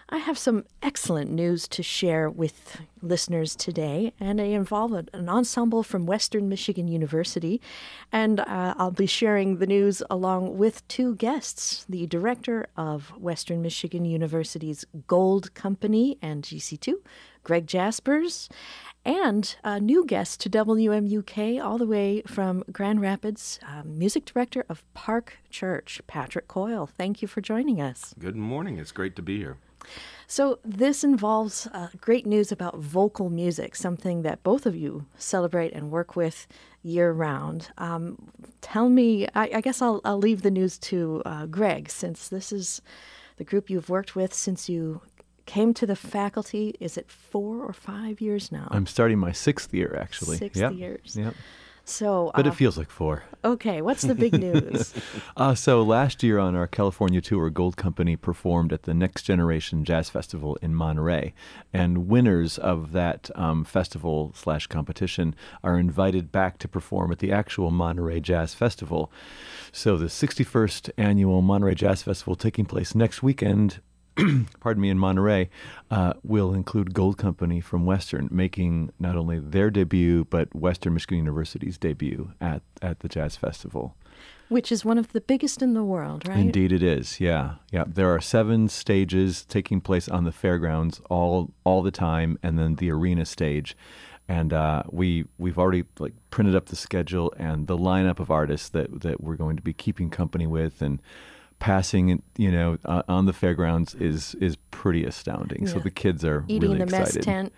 I have some excellent news to share with listeners today, and they involve an ensemble from Western Michigan University. And I'll be sharing the news along with two guests, the director of Western Michigan University's Gold Company and GC2, Greg Jaspers, and a new guest to WMUK all the way from Grand Rapids, music director of Park Church, Patrick Coyle. Thank you for joining us. Good morning. It's great to be here. So this involves great news about vocal music, something that both of you celebrate and work with year-round. Tell me, I guess I'll leave the news to Greg, since this is the group you've worked with since you came to the faculty. Is it 4 or 5 years now? I'm starting my 6th year, actually. 6 years. Yep. So, but it feels like 4. Okay, what's the big news? So last year on our California tour, Gold Company performed at the Next Generation Jazz Festival in Monterey. And winners of that festival/competition are invited back to perform at the actual Monterey Jazz Festival. So the 61st annual Monterey Jazz Festival, taking place next weekend, in Monterey, will include Gold Company from Western, making not only their debut, but Western Michigan University's debut at the Jazz Festival. Which is one of the biggest in the world, right? Indeed it is, yeah. There are 7 stages taking place on the fairgrounds all the time, and then the arena stage. And we've already printed up the schedule and the lineup of artists that we're going to be keeping company with, and passing, on the fairgrounds is pretty astounding. Yeah. So the kids are eating really in the excited. mess tent.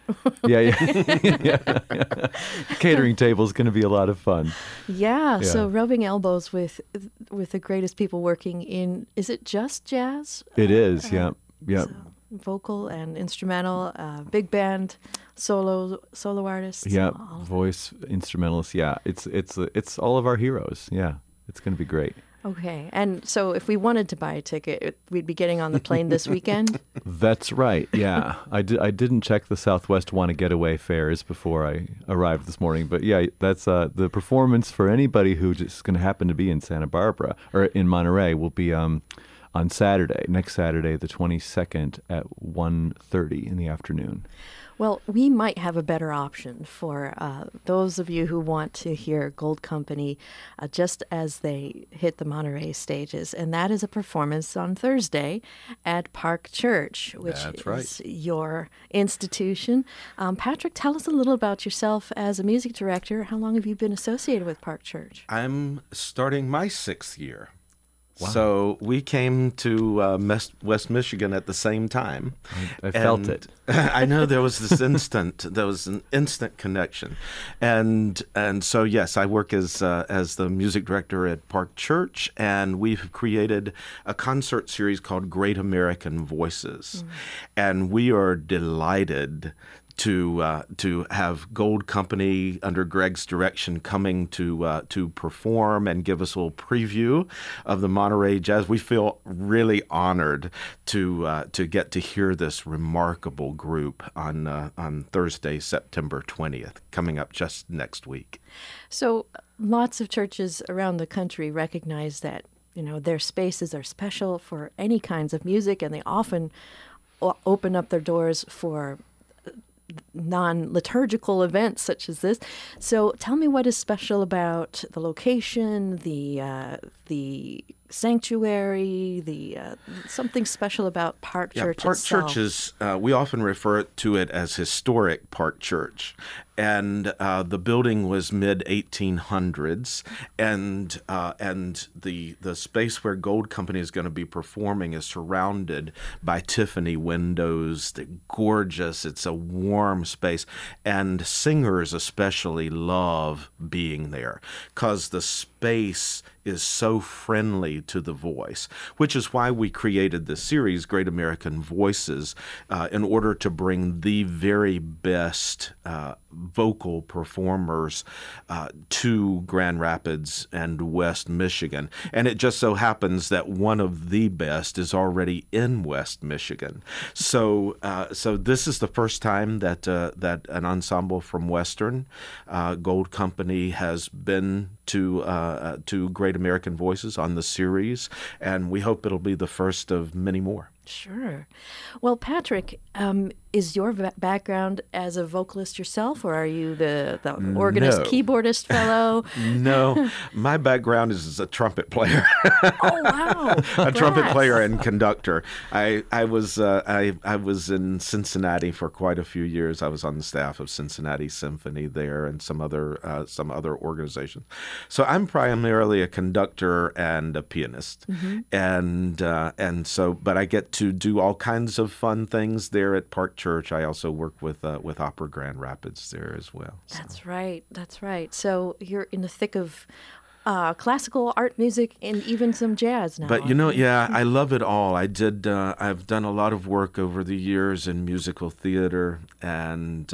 Yeah. Catering table is going to be a lot of fun. Yeah. So rubbing elbows with the greatest people working in, is it just jazz? It is. Yeah. So vocal and instrumental, big band, solo artists. Yeah. Voice, instrumentalists. Yeah. It's all of our heroes. Yeah. It's going to be great. Okay. And so if we wanted to buy a ticket, we'd be getting on the plane this weekend? That's right, yeah. I didn't check the Southwest Want to Getaway fares before I arrived this morning. But yeah, that's the performance for anybody who just going to happen to be in Santa Barbara or in Monterey will be on Saturday, next Saturday, the 22nd at 1:30 in the afternoon. Well, we might have a better option for those of you who want to hear Gold Company just as they hit the Monterey stages, and that is a performance on Thursday at Park Church, which is your institution. Patrick, tell us a little about yourself as a music director. How long have you been associated with Park Church? I'm starting my 6th year. Wow. So we came to West Michigan at the same time. I felt it. I know there was an instant connection, and so yes, I work as the music director at Park Church, and we've created a concert series called Great American Voices, and we are delighted to have Gold Company under Greg's direction coming to perform and give us a little preview of the Monterey Jazz. We feel really honored to get to hear this remarkable group on Thursday, September 20th, coming up just next week. So lots of churches around the country recognize that their spaces are special for any kinds of music, and they often open up their doors for non-liturgical events such as this. So tell me what is special about the location, the sanctuary, something special about Park Church Park itself. Church is, we often refer to it as historic Park Church. And the building was mid-1800s, and the space where Gold Company is going to be performing is surrounded by Tiffany windows. They're gorgeous. It's a warm space, and singers especially love being there because the space is so friendly to the voice, which is why we created this series, Great American Voices, in order to bring the very best vocal performers to Grand Rapids and West Michigan. And it just so happens that one of the best is already in West Michigan. So this is the first time that an ensemble from Western Gold Company has been to Great American Voices on the series, and we hope it'll be the first of many more. Sure. Well, Patrick, is your background as a vocalist yourself, or are you the organist, No. keyboardist fellow? No, my background is as a trumpet player. Oh, wow. A trumpet Congrats. player and conductor. I was in Cincinnati for quite a few years. I was on the staff of Cincinnati Symphony there and some other organizations. So I'm primarily a conductor and a pianist, and so but I get to do all kinds of fun things there at Park Church. I also work with Opera Grand Rapids there as well. So. That's right. That's right. So you're in the thick of classical, art music, and even some jazz now. But yeah, I love it all. I've done a lot of work over the years in musical theater, and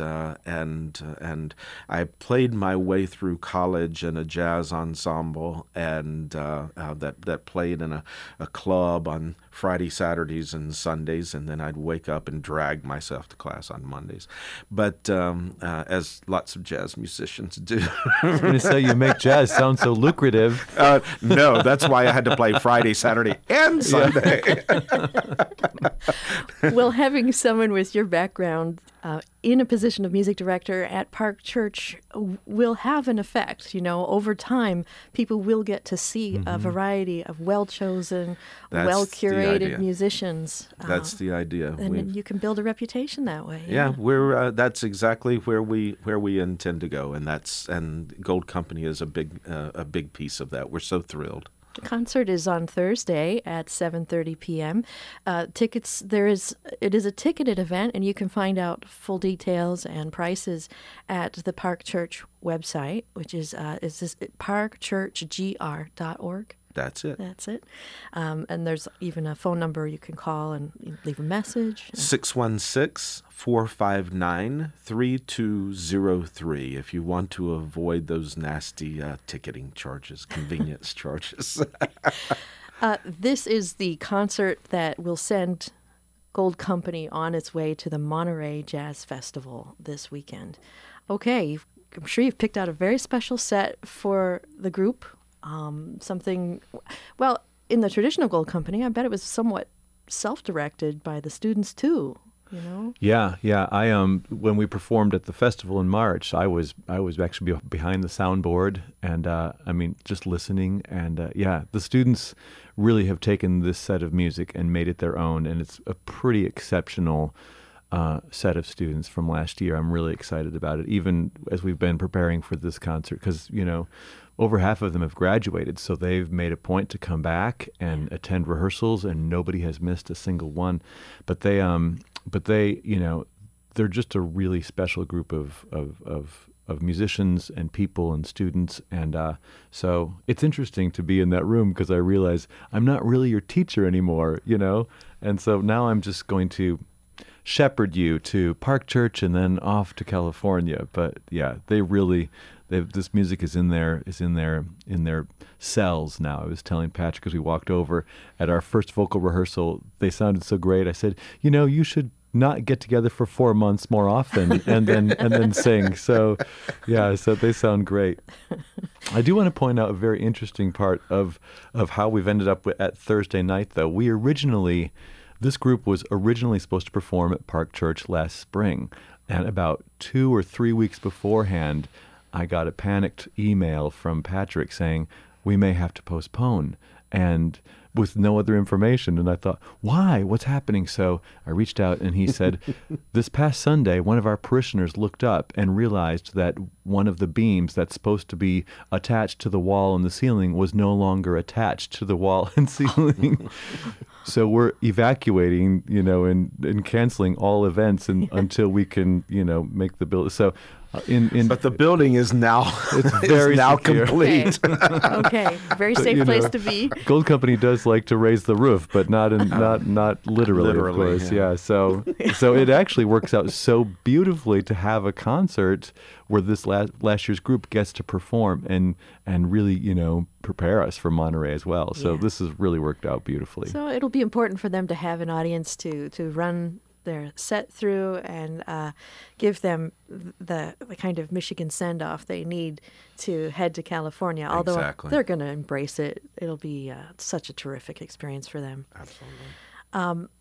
I played my way through college in a jazz ensemble, and that played in a club on Friday, Saturdays, and Sundays, and then I'd wake up and drag myself to class on Mondays. But as lots of jazz musicians do. I was going to say, you make jazz sound so lucrative. No, that's why I had to play Friday, Saturday, and Sunday. Well, having someone with your background in a position of music director at Park Church will have an effect. Over time, people will get to see a variety of well-chosen, That's well-curated the idea. musicians. That's the idea. And you can build a reputation that way. Yeah, we're that's exactly where we intend to go, and Gold Company is a big piece of that. We're so thrilled. The concert is on Thursday at 7:30 p.m. Tickets, it is a ticketed event, and you can find out full details and prices at the Park Church website, which is parkchurchgr.org. That's it. That's it. And there's even a phone number you can call and leave a message. 616-459-3203 if you want to avoid those nasty ticketing charges, convenience charges. This is the concert that will send Gold Company on its way to the Monterey Jazz Festival this weekend. Okay, I'm sure you've picked out a very special set for the group. Something, well, in the traditional Gold Company, I bet it was somewhat self-directed by the students too. Yeah. I when we performed at the festival in March, I was actually behind the soundboard, and just listening, and the students really have taken this set of music and made it their own, and it's a pretty exceptional set of students from last year. I'm really excited about it, even as we've been preparing for this concert, because over half of them have graduated, so they've made a point to come back and attend rehearsals, and nobody has missed a single one. But they, they're just a really special group of musicians and people and students, and so it's interesting to be in that room because I realize I'm not really your teacher anymore, and so now I'm just going to shepherd you to Park Church and then off to California. But yeah, this music is in their cells now. I was telling Patrick as we walked over at our first vocal rehearsal, they sounded so great. I said, you should not get together for 4 months more often and then sing. So they sound great. I do want to point out a very interesting part of how we've ended up at Thursday night, though. This group was originally supposed to perform at Park Church last spring, and about 2 or 3 weeks beforehand, I got a panicked email from Patrick saying, we may have to postpone, and with no other information. And I thought, why? What's happening? So I reached out, and he said, this past Sunday, one of our parishioners looked up and realized that one of the beams that's supposed to be attached to the wall and the ceiling was no longer attached to the wall and ceiling. So we're evacuating, and canceling all events until we can, make the build. So but the building is now very secure. complete. Okay. Very safe place to be. Gold Company does like to raise the roof, but not literally, of course. Yeah. So it actually works out so beautifully to have a concert where this last year's group gets to perform and really, prepare us for Monterey as well. So this has really worked out beautifully. So it'll be important for them to have an audience to run their set through and give them the kind of Michigan send-off they need to head to California. Although Exactly. they're going to embrace it. It'll be such a terrific experience for them. Absolutely.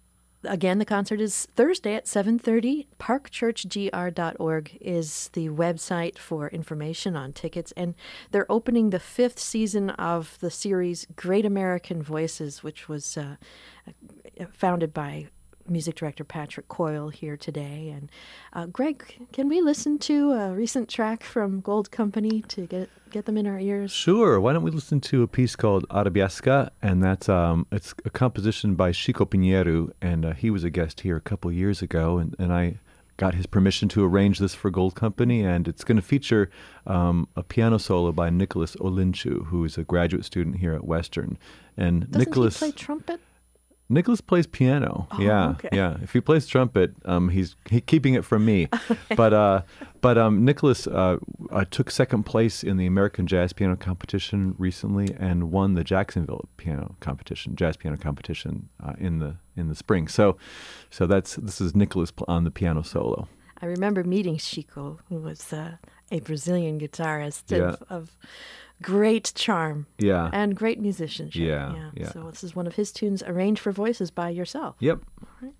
Again, the concert is Thursday at 7:30. Parkchurchgr.org is the website for information on tickets. And they're opening the 5th season of the series Great American Voices, which was founded by music director Patrick Coyle here today. And Greg, can we listen to a recent track from Gold Company to get them in our ears? Sure. Why don't we listen to a piece called Arabiesca, and that's it's a composition by Chico Pinheiro, and he was a guest here a couple years ago, and I got his permission to arrange this for Gold Company, and it's going to feature a piano solo by Nicholas Olinchu, who is a graduate student here at Western. And Doesn't he play trumpet? Nicholas plays piano. Oh, yeah, okay. yeah. If he plays trumpet, he's keeping it from me. But Nicholas took second place in the American Jazz Piano Competition recently and won the Jacksonville Jazz Piano Competition in the spring. So this is Nicholas on the piano solo. I remember meeting Chico, who was a Brazilian guitarist of great charm and great musicianship. Yeah. So this is one of his tunes arranged for voices by yourself. Yep. All right.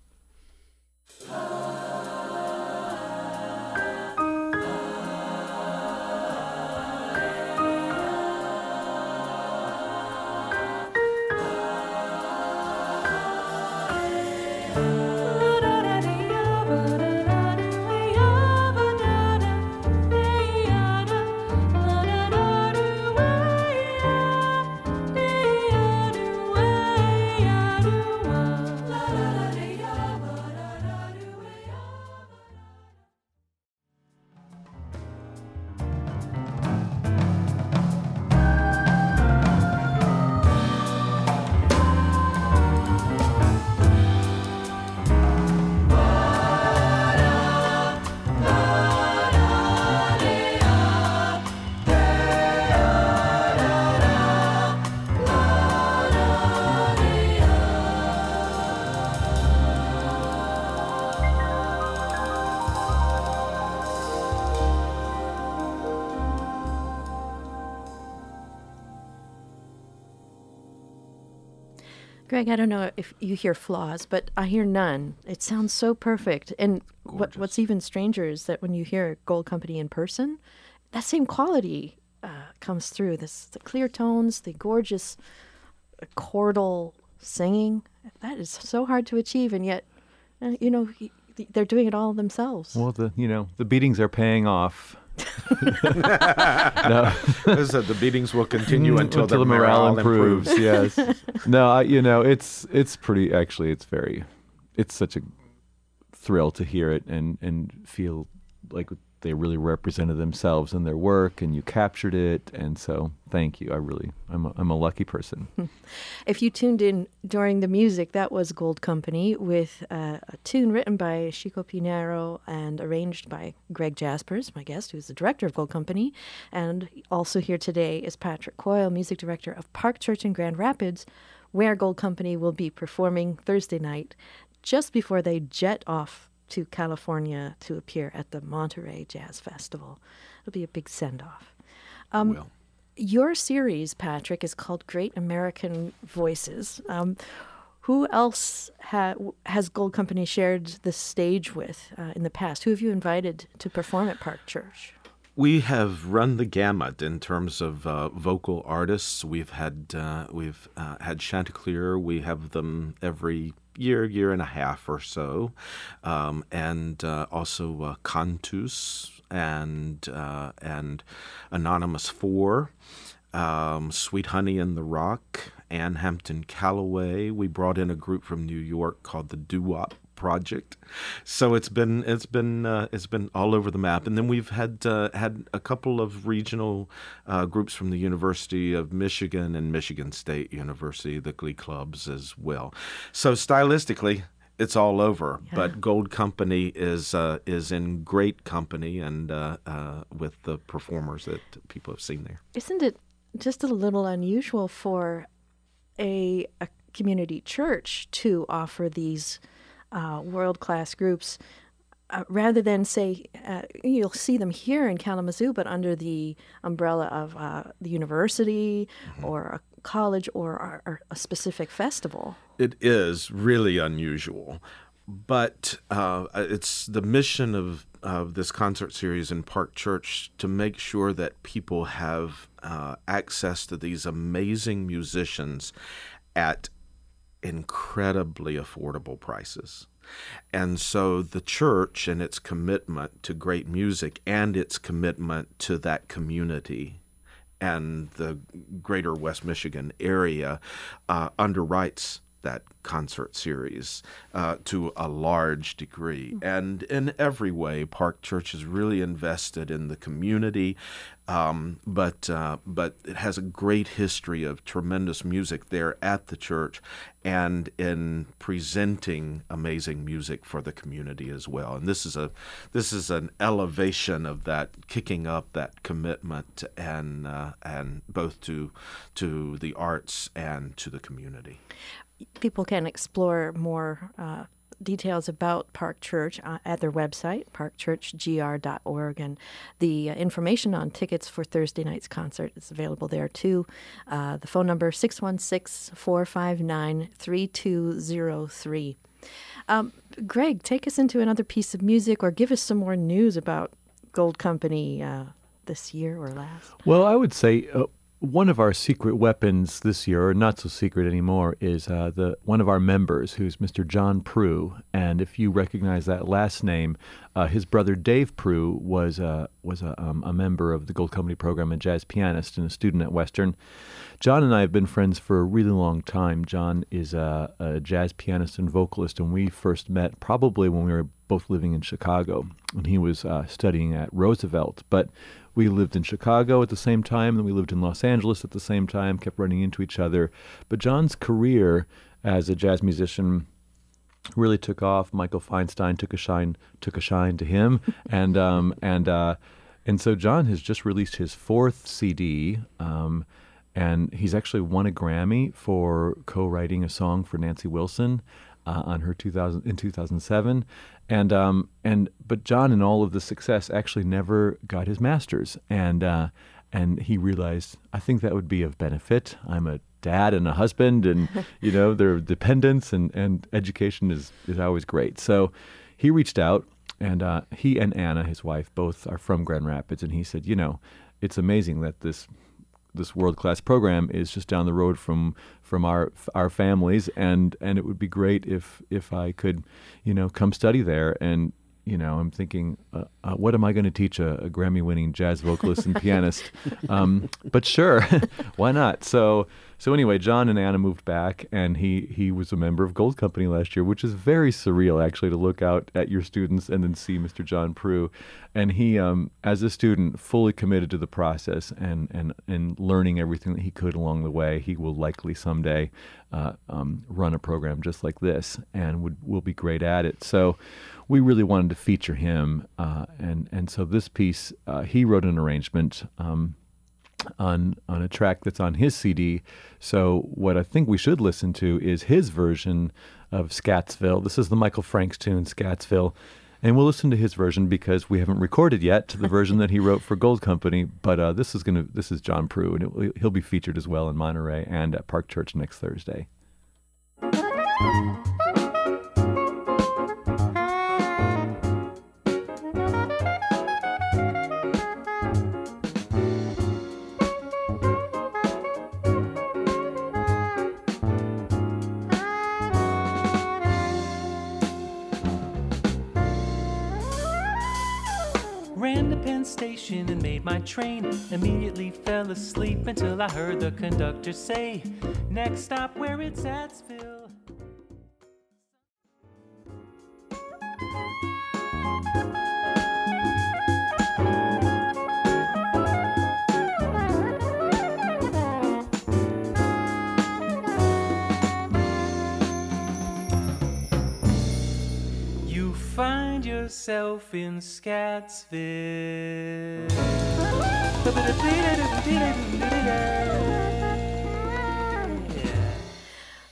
Greg, I don't know if you hear flaws, but I hear none. It sounds so perfect. And what's even stranger is that when you hear Gold Company in person, that same quality comes through. The clear tones, the gorgeous chordal singing. That is so hard to achieve, and yet, they're doing it all themselves. Well, the beatings are paying off. No. The beatings will continue until the morale improves. Yes. No, it's pretty. Actually, it's such a thrill to hear it and feel like they really represented themselves in their work, and you captured it. And so, thank you. I'm a lucky person. If you tuned in during the music, that was Gold Company with a tune written by Chico Pinheiro and arranged by Greg Jaspers, my guest, who's the director of Gold Company. And also here today is Patrick Coyle, music director of Park Church in Grand Rapids, where Gold Company will be performing Thursday night just before they jet off to California to appear at the Monterey Jazz Festival. It'll be a big send-off. Your series, Patrick, is called Great American Voices. Who else has Gold Company shared the stage with in the past? Who have you invited to perform at Park Church? We have run the gamut in terms of vocal artists. We've had Chanticleer. We have them every year and a half or so, and also Cantus and Anonymous 4, Sweet Honey in the Rock, Ann Hampton Calloway. We brought in a group from New York called the Doo-Wop Project. So it's been all over the map. And then we've had a couple of regional groups from the University of Michigan and Michigan State University, the Glee Clubs as well. So stylistically, it's all over. Yeah. But Gold Company is in great company and with the performers that people have seen there. Isn't it just a little unusual for a community church to offer these world-class groups rather than say, you'll see them here in Kalamazoo, but under the umbrella of the university or a college or a specific festival. It is really unusual, but it's the mission of this concert series in Park Church to make sure that people have access to these amazing musicians at incredibly affordable prices. And so the church and its commitment to great music and its commitment to that community and the greater West Michigan area underwrites that concert series to a large degree. And in every way, Park Church is really invested in the community, but it has a great history of tremendous music there at the church and in presenting amazing music for the community as well. And this is an elevation of that, kicking up that commitment and both to the arts and to the community. People can explore more details about Park Church at their website, parkchurchgr.org, and the information on tickets for Thursday night's concert is available there too. The phone number 616-459-3203. Greg, take us into another piece of music or give us some more news about Gold Company this year or last. Well, I would say one of our secret weapons this year, or not so secret anymore, is one of our members, who's Mr. John Prue. And if you recognize that last name, his brother Dave Prue was a member of the Gold Company program, a jazz pianist and a student at Western. John and I have been friends for a really long time. John is a jazz pianist and vocalist, and we first met probably when we were both living in Chicago, and he was studying at Roosevelt. But we lived in Chicago at the same time, and we lived in Los Angeles at the same time, kept running into each other. But John's career as a jazz musician really took off. Michael Feinstein took a shine to him, and so John has just released his fourth CD, and he's actually won a Grammy for co-writing a song for Nancy Wilson on her 2007. But John, in all of the success, actually never got his master's, and he realized, I think that would be of benefit. I'm a dad and a husband, and there are dependents, and education is always great. So he reached out, and he and Anna, his wife, both are from Grand Rapids, and he said, it's amazing that this world-class program is just down the road from our families, and it would be great if I could, come study there. And I'm thinking, what am I going to teach a Grammy-winning jazz vocalist and pianist? But sure, why not? So anyway, John and Anna moved back, and he was a member of Gold Company last year, which is very surreal, actually, to look out at your students and then see Mr. John Prue. And he, as a student, fully committed to the process and learning everything that he could along the way. He will likely someday run a program just like this and will be great at it. So we really wanted to feature him, and so this piece, he wrote an arrangement on a track that's on his CD. So what I think we should listen to is his version of Scattsville. This is the Michael Franks tune, Scattsville, and we'll listen to his version because we haven't recorded yet the version that he wrote for Gold Company. But this is John Prue, and he'll be featured as well in Monterey and at Park Church next Thursday. Ran to Penn Station and made my train. Immediately fell asleep until I heard the conductor say, next stop where it's Scattsville. Find yourself in Scattsville.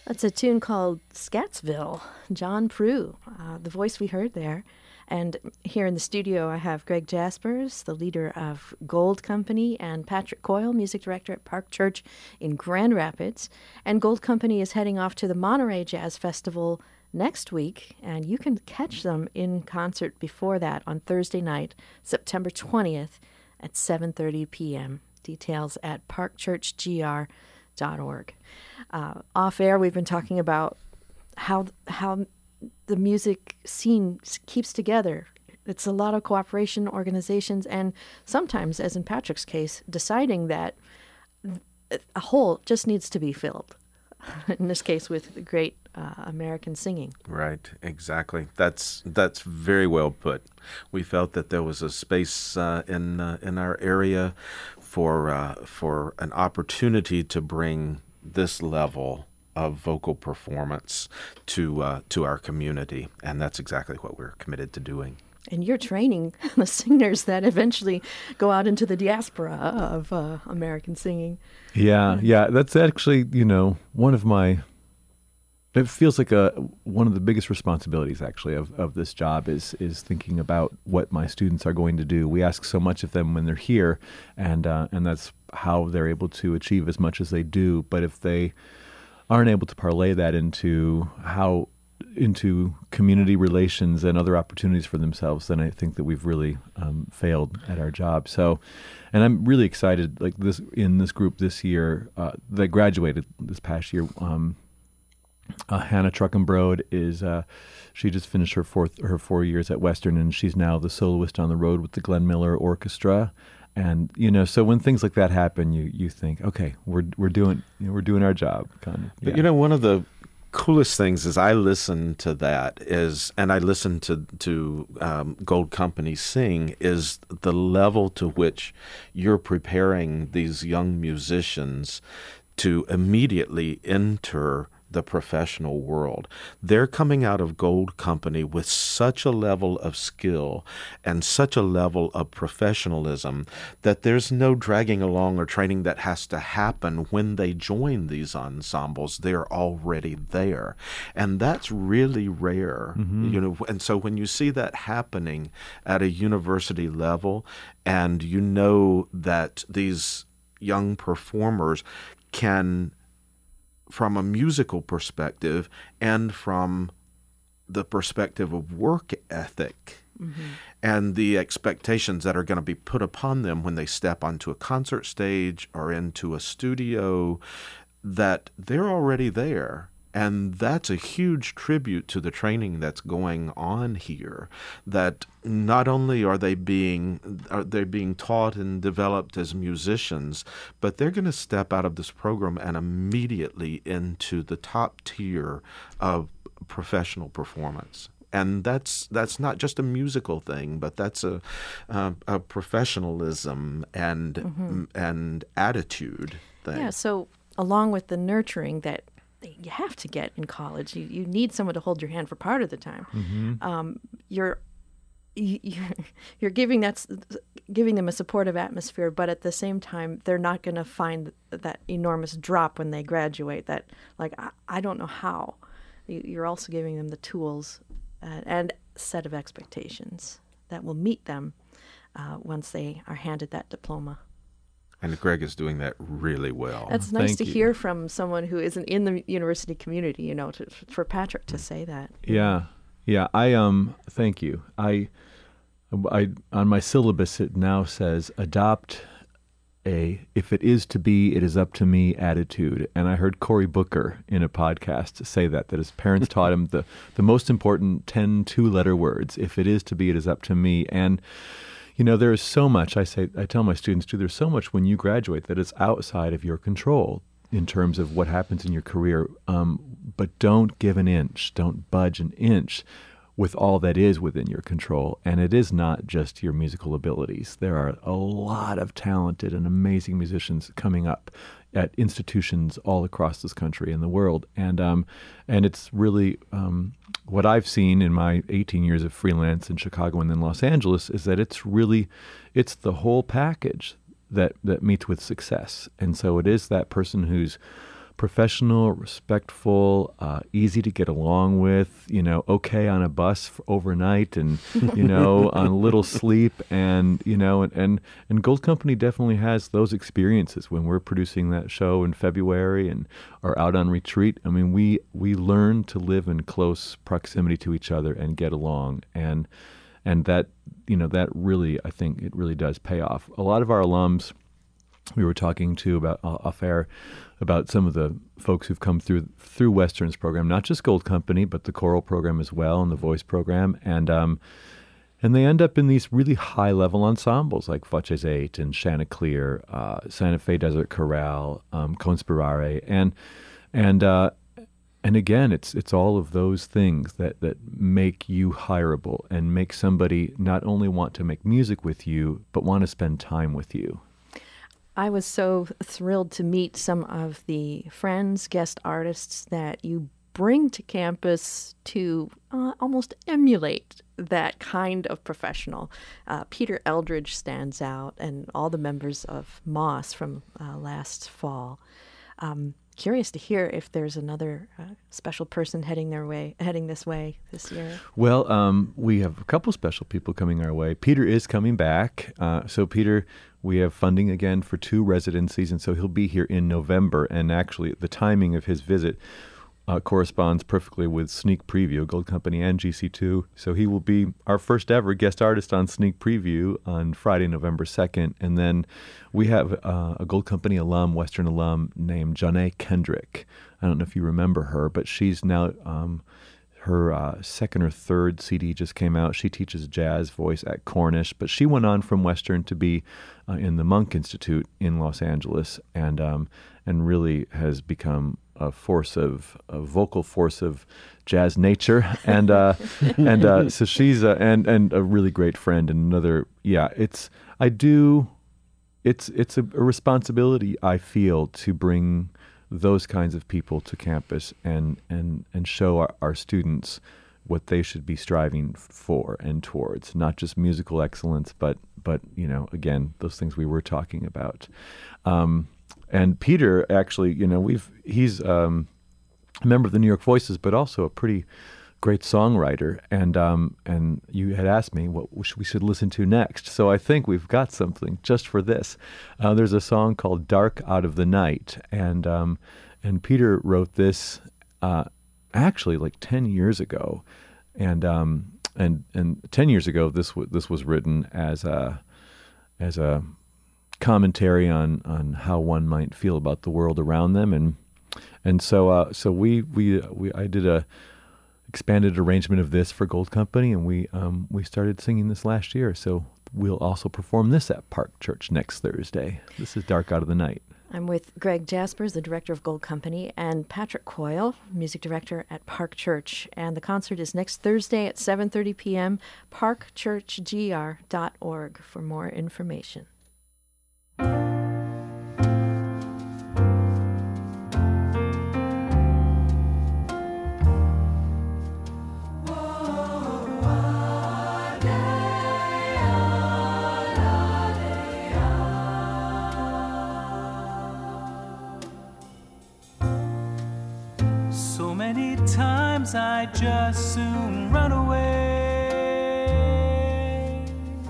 That's a tune called Scatsville, John Prue, the voice we heard there. And here in the studio, I have Greg Jaspers, the leader of Gold Company, and Patrick Coyle, music director at Park Church in Grand Rapids. And Gold Company is heading off to the Monterey Jazz Festival next week, and you can catch them in concert before that on Thursday night, September 20th at 7:30 p.m. Details at parkchurchgr.org. Off air, we've been talking about how the music scene keeps together. It's a lot of cooperation, organizations, and sometimes, as in Patrick's case, deciding that a hole just needs to be filled. In this case, with great American singing. Right, exactly. That's very well put. We felt that there was a space in our area for an opportunity to bring this level of vocal performance to our community, and that's exactly what we're committed to doing. And you're training the singers that eventually go out into the diaspora of American singing. Yeah. That's actually, one of my. It feels like one of the biggest responsibilities, actually, of this job is thinking about what my students are going to do. We ask so much of them when they're here, and that's how they're able to achieve as much as they do. But if they aren't able to parlay that into community relations and other opportunities for themselves, then I think that we've really failed at our job. So, and I'm really excited, like in this group this year that graduated this past year. Hannah Truckenbrode is she just finished her 4 years at Western, and she's now the soloist on the road with the Glenn Miller Orchestra. And so when things like that happen, you think, okay, we're doing our job, kind of. Yeah. But one of the coolest things is I listen to that and I listen to Gold Company sing, is the level to which you're preparing these young musicians to immediately enter the professional world. They're coming out of Gold Company with such a level of skill and such a level of professionalism that there's no dragging along or training that has to happen when they join these ensembles. They're already there. And that's really rare. Mm-hmm. And so when you see that happening at a university level, and that these young performers can, from a musical perspective and from the perspective of work ethic, mm-hmm. and the expectations that are going to be put upon them when they step onto a concert stage or into a studio, that they're already there. And that's a huge tribute to the training that's going on here, that not only are they being taught and developed as musicians, but they're going to step out of this program and immediately into the top tier of professional performance. And that's not just a musical thing, but that's a professionalism and mm-hmm. and attitude thing. Yeah, so along with the nurturing that you have to get in college, you need someone to hold your hand for part of the time. Mm-hmm. You're giving them a supportive atmosphere, but at the same time, they're not going to find that enormous drop when they graduate. That, like, I don't know how. You're also giving them the tools and set of expectations that will meet them once they are handed that diploma. And Greg is doing that really well. That's nice to hear from someone who isn't in the university community, for Patrick to say that. Yeah. Thank you. I on my syllabus it now says adopt if it is to be, it is up to me attitude. And I heard Cory Booker in a podcast say that his parents taught him the most important 10 two-letter words. If it is to be, it is up to me. And there is so much, I tell my students too, there's so much when you graduate that is outside of your control in terms of what happens in your career. But don't give an inch, don't budge an inch with all that is within your control. And it is not just your musical abilities. There are a lot of talented and amazing musicians coming up at institutions all across this country and the world. And it's really what I've seen in my 18 years of freelance in Chicago and then Los Angeles is that it's the whole package that meets with success. And so it is that person who's professional, respectful, easy to get along with, okay on a bus for overnight and, on a little sleep. And, and Gold Company definitely has those experiences when we're producing that show in February and are out on retreat. I mean, we learn to live in close proximity to each other and get along. And that, that really, I think it really does pay off. A lot of our alums, we were talking to about off air about some of the folks who've come through Western's program, not just Gold Company, but the choral program as well and the voice program. And they end up in these really high-level ensembles like Voces 8 and Chanticleer, Santa Fe Desert Chorale, Conspirare. And again, it's all of those things that make you hireable and make somebody not only want to make music with you, but want to spend time with you. I was so thrilled to meet some of the friends, guest artists that you bring to campus to almost emulate that kind of professional. Peter Eldridge stands out, and all the members of Moss from last fall. Curious to hear if there's another special person heading this way this year. Well, we have a couple special people coming our way. Peter is coming back. So Peter, we have funding again for 2 residencies, and so he'll be here in November. And actually, the timing of his visit corresponds perfectly with Sneak Preview, Gold Company and GC2. So he will be our first ever guest artist on Sneak Preview on Friday, November 2nd. And then we have a Gold Company alum, Western alum, named Janae Kendrick. I don't know if you remember her, but she's now, her second or third CD just came out. She teaches jazz voice at Cornish, but she went on from Western to be in the Monk Institute in Los Angeles, and really has become a vocal force of jazz nature, and so she's and a really great friend, and another. Yeah, it's a responsibility I feel to bring those kinds of people to campus and show our students what they should be striving for and towards, not just musical excellence, but again, those things we were talking about. And Peter, actually, he's a member of the New York Voices, but also a pretty great songwriter. And you had asked me what we should listen to next. So I think we've got something just for this. There's a song called "Dark Out of the Night," and Peter wrote this actually like 10 years ago, and 10 years ago this was written as a commentary on how one might feel about the world around them, and so I did a expanded arrangement of this for Gold Company, and we started singing this last year. So we'll also perform this at Park Church next Thursday. This is "Dark Out of the Night." I'm with Greg Jaspers, the director of Gold Company, and Patrick Coyle, music director at Park Church. And the concert is next Thursday at 7:30 p.m. parkchurchgr.org for more information. So many times I just soon run away,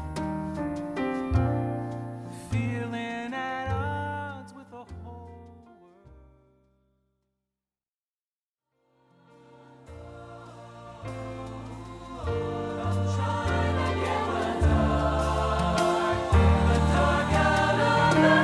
feeling at odds with the whole world. I'm trying to get the dark out of the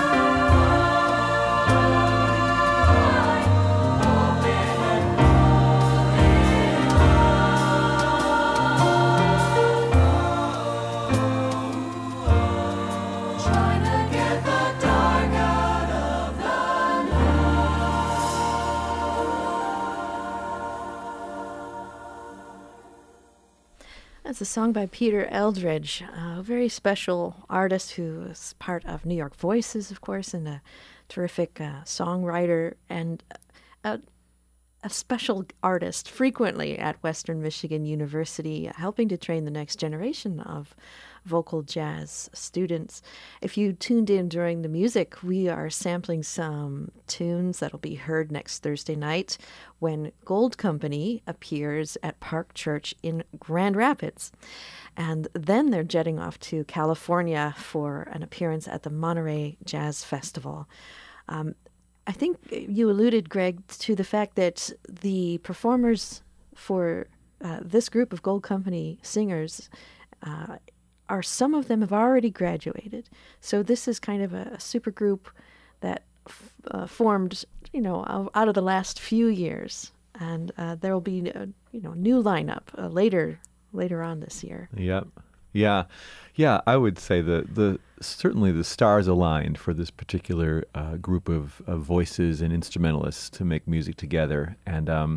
That's a song by Peter Eldridge, a very special artist who is part of New York Voices, of course, and a terrific songwriter, and a special artist frequently at Western Michigan University, helping to train the next generation of vocal jazz students. If you tuned in during the music, we are sampling some tunes that'll be heard next Thursday night when Gold Company appears at Park Church in Grand Rapids. And then they're jetting off to California for an appearance at the Monterey Jazz Festival. I think you alluded, Greg, to the fact that the performers for this group of Gold Company singers some of them have already graduated. So this is kind of a super group that formed, out of the last few years. And there will be a new lineup later on this year. Yep. Yeah, I would say the certainly the stars aligned for this particular group of voices and instrumentalists to make music together, and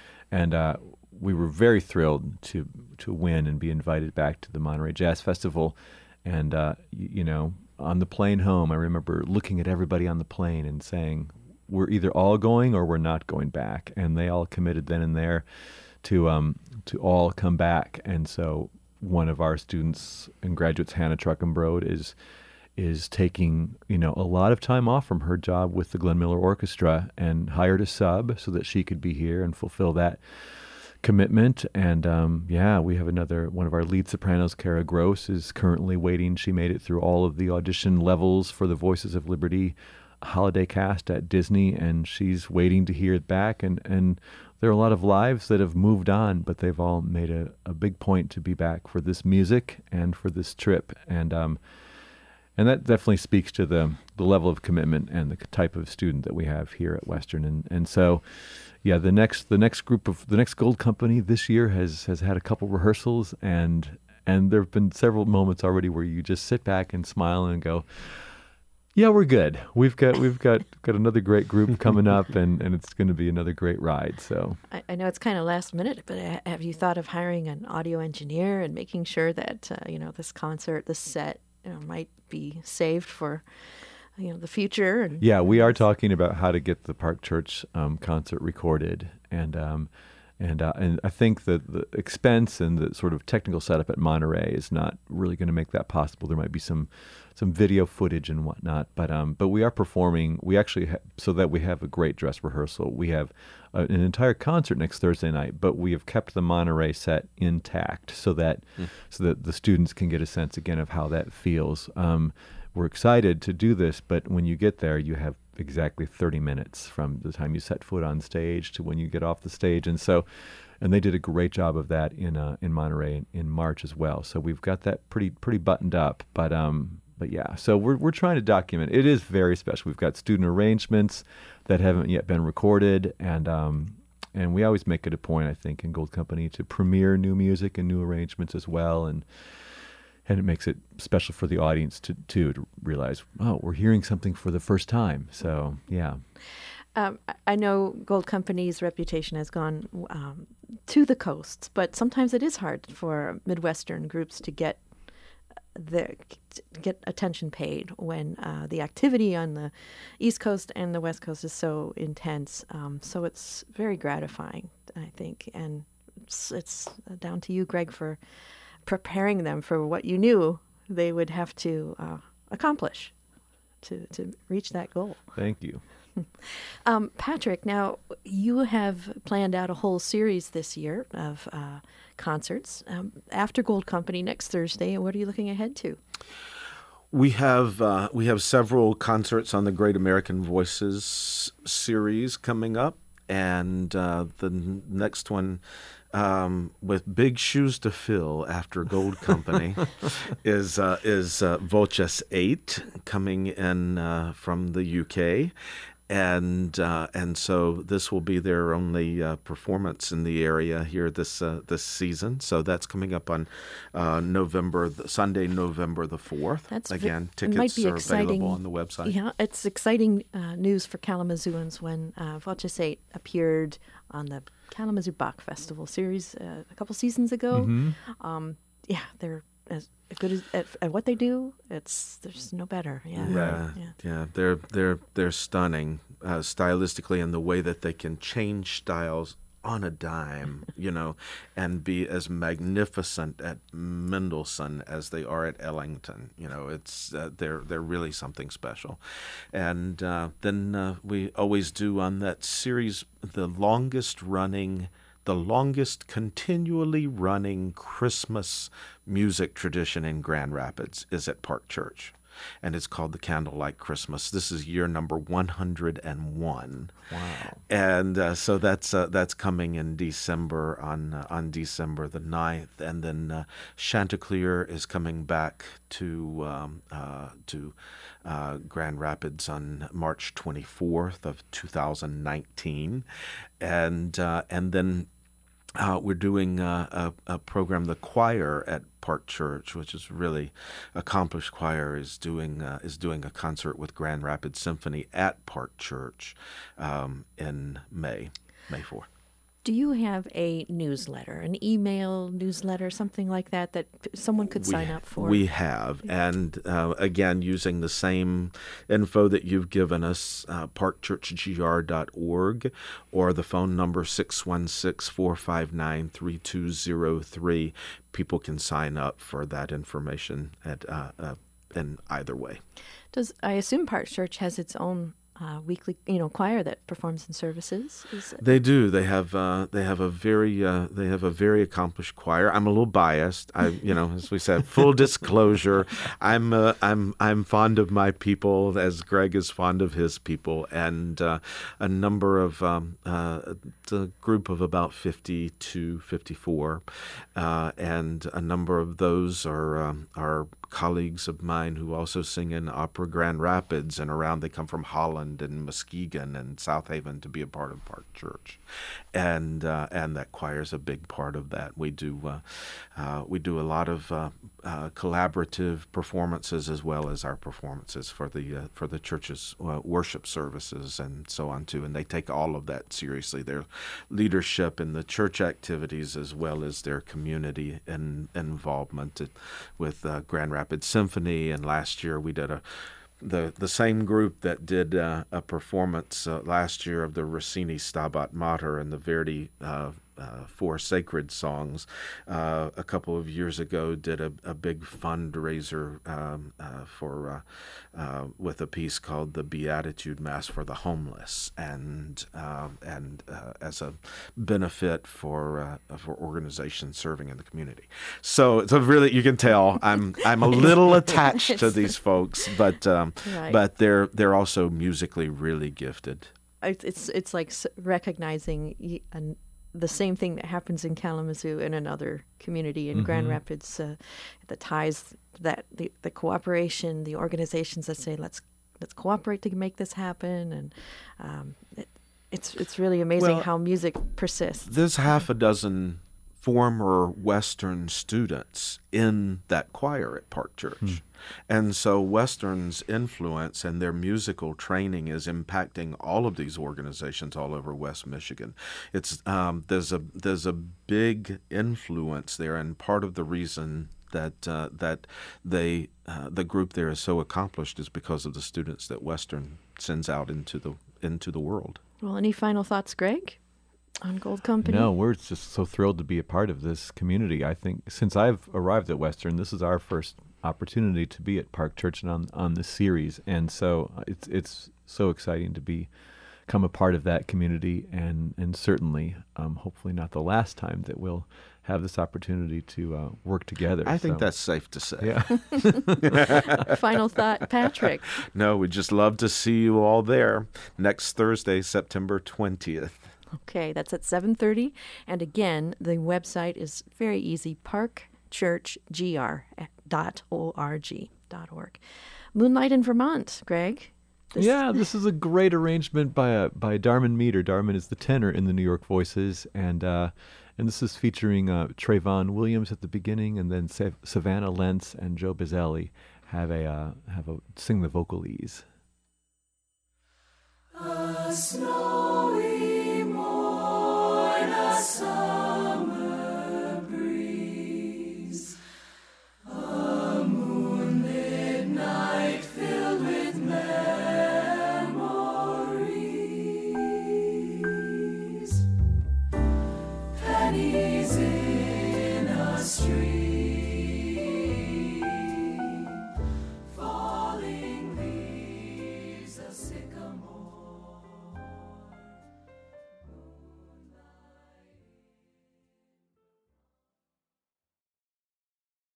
we were very thrilled to win and be invited back to the Monterey Jazz Festival, and on the plane home, I remember looking at everybody on the plane and saying, we're either all going or we're not going back, and they all committed then and there to all come back, and so. One of our students and graduates, Hannah Truckenbrode, is taking a lot of time off from her job with the Glenn Miller Orchestra and hired a sub so that she could be here and fulfill that commitment. And we have another one of our lead sopranos, Kara Gross, is currently waiting. She made it through all of the audition levels for the Voices of Liberty holiday cast at Disney, and she's waiting to hear it back. And there are a lot of lives that have moved on, but they've all made a big point to be back for this music and for this trip. And that definitely speaks to the level of commitment and the type of student that we have here at Western. And so, yeah, the next Gold Company this year has had a couple rehearsals, and there have been several moments already where you just sit back and smile and go, yeah, we're good. We've got another great group coming up, and it's going to be another great ride. So I know it's kind of last minute, but have you thought of hiring an audio engineer and making sure that this concert, this set, might be saved for the future? And yeah, we are talking about how to get the Park Church concert recorded, and I think that the expense and the sort of technical setup at Monterey is not really going to make that possible. There might be some video footage and whatnot, but we are performing. We actually so that we have a great dress rehearsal. We have an entire concert next Thursday night, but we have kept the Monterey set intact so that the students can get a sense again of how that feels. We're excited to do this, but when you get there, you have exactly 30 minutes from the time you set foot on stage to when you get off the stage, and they did a great job of that in Monterey in March as well. So we've got that pretty buttoned up, but yeah. So we're trying to document. It is very special. We've got student arrangements that haven't yet been recorded, and we always make it a point, I think, in Gold Company to premiere new music and new arrangements as well, and it makes it special for the audience to realize, oh, we're hearing something for the first time. So, yeah. I know Gold Company's reputation has gone to the coasts, but sometimes it is hard for Midwestern groups to get attention paid when the activity on the East Coast and the West Coast is so intense. So it's very gratifying, I think. And it's down to you, Greg, for preparing them for what you knew they would have to accomplish to reach that goal. Thank you. Patrick, now you have planned out a whole series this year of concerts. After Gold Company next Thursday, what are you looking ahead to? We have several concerts on the Great American Voices series coming up, and the next one with big shoes to fill after Gold Company is Voces 8 coming in from the UK. And so this will be their only performance in the area here this season. So that's coming up on Sunday, November the 4th. Again, tickets are available on the website. Yeah, it's exciting news for Kalamazooans when Voces 8 appeared on the Kalamazoo Bach Festival series a couple seasons ago. Mm-hmm. They're as good at what they do. There's no better. Yeah. They're stunning stylistically in the way that they can change styles on a dime, and be as magnificent at Mendelssohn as they are at Ellington. It's they're really something special. And then we always do on that series the longest continually running Christmas music tradition in Grand Rapids is at Park Church. And it's called the Candlelight Christmas. This is year number 101. Wow! And so that's coming in December on December the 9th, and then Chanticleer is coming back to Grand Rapids on March 24th of 2019, and then. We're doing a program. The choir at Park Church, which is really accomplished choir, is doing a concert with Grand Rapids Symphony at Park Church in May 4th. Do you have a newsletter, an email newsletter, something like that someone could sign up for? We have. And again, using the same info that you've given us, parkchurchgr.org, or the phone number 616-459-3203. People can sign up for that information in either way. I assume Park Church has its own weekly, choir that performs in services? They do. They have a very accomplished choir. I'm a little biased. As we said, full disclosure, I'm fond of my people as Greg is fond of his people, and a number of the group of about 50 to 54, and a number of those are colleagues of mine who also sing in Opera Grand Rapids and around. They come from Holland and Muskegon and South Haven to be a part of Park Church, and that choir is a big part of that. We do a lot of collaborative performances as well as our performances for the church's worship services and so on too. And they take all of that seriously. Their leadership in the church activities as well as their community involvement with Grand Rapids Symphony. And last year we did the same group that did a performance last year of the Rossini Stabat Mater and the Verdi 4 sacred songs. A couple of years ago, did a big fundraiser with a piece called the Beatitude Mass for the Homeless, and as a benefit for organizations serving in the community. So it's you can tell I'm a little attached to these folks, but right. But they're also musically really gifted. It's like recognizing the same thing that happens in Kalamazoo in another community in Grand Rapids, the ties, that the cooperation, the organizations that say let's cooperate to make this happen, and it's really amazing how music persists. There's half a dozen former Western students in that choir at Park Church. And so Western's influence and their musical training is impacting all of these organizations all over West Michigan. It's there's a big influence there, and part of the reason that the group there is so accomplished is because of the students that Western sends out into the world. Well, any final thoughts, Greg, on Gold Company? No, we're just so thrilled to be a part of this community. I think since I've arrived at Western, this is our first opportunity to be at Park Church and on this series, and so it's so exciting to become a part of that community, and certainly, hopefully not the last time that we'll have this opportunity to work together. I think that's safe to say. Yeah. Final thought, Patrick? No, we'd just love to see you all there next Thursday, September 20th. Okay, that's at 7:30, and again, the website is very easy, parkchurchgr.org. Moonlight in Vermont, Greg. This is a great arrangement by Darman Meter. Darman is the tenor in the New York Voices, and this is featuring Trayvon Williams at the beginning, and then Savannah Lentz and Joe Bizzelli have sing the vocalese. A snow